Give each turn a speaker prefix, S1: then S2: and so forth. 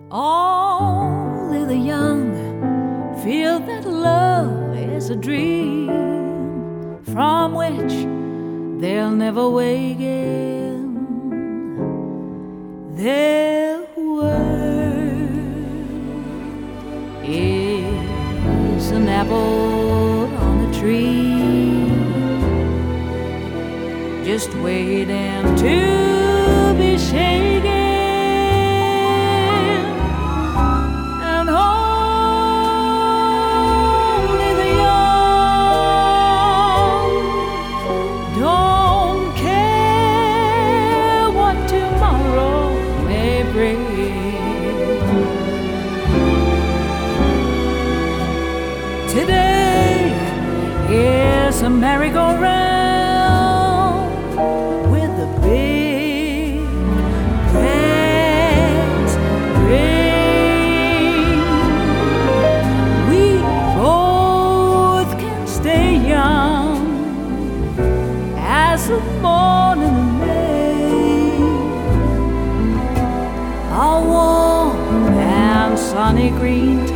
S1: Only the young feel that love is a dream from which they'll never wake in. Their world is an apple on a tree, just waiting to be shaken. And only the young don't care what tomorrow may bring. Today is a merry-go-round with the big brass ring. We both can stay young as the morning in May. Our warm and sunny green